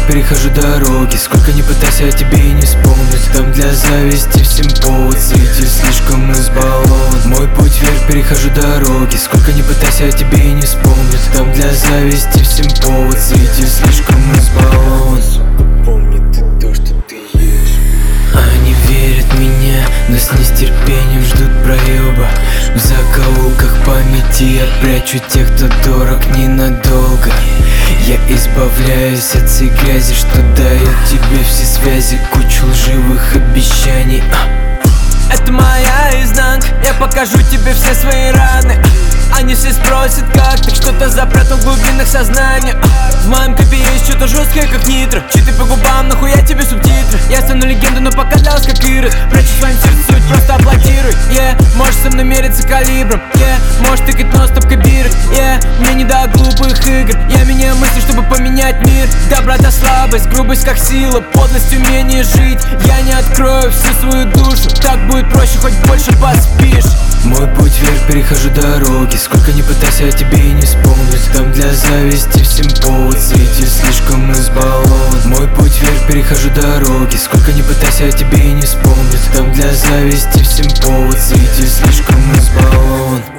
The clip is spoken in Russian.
перехожу дороги. Сколько не пытайся, я тебе и не вспомнить. Там для зависти всем повод, светил слишком избалован. Мой путь вверх, перехожу дороги. Сколько не пытайся, я тебе и не вспомнить. Там для зависти всем повод, светил слишком избалован. Помни ты то, что ты ешь. Они верят в меня, но с нестерпением ждут проеба. В закоулках памяти я прячу тех, кто дорог ненадолго. Я избавляюсь от всей грязи, что дает тебе все связи, кучу лживых обещаний. Это моя изнанка, я покажу тебе все свои раны. Они все спросят, как ты что-то запрятал в глубинах сознания. В моем клипе есть что-то жесткое, как нитро. Читы по губам, нахуя тебе субтитры? Я стану легендой, но пока для вас как Ирод. Прячу в своем сердце суть, просто аплодируй. Можешь со мной мериться калибром. Можешь тыкать нос топ-кабирок. Мне не до глупых игр. Я меняю мысли, чтобы поменять мир. Доброта, слабость, грубость как сила, подлость, умение жить. Я не открою всю свою душу. Так будет проще, хоть больше поспишь. Мой путь вверх, перехожу дороги. Сколько не пытайся, я тебе и не вспомнить. Там для зависти всем повод, светил слишком избалован. Мой путь вверх, перехожу дороги. Сколько не пытайся, я тебе и не вспомнить. Там для зависти всем повод, светил слишком избалован.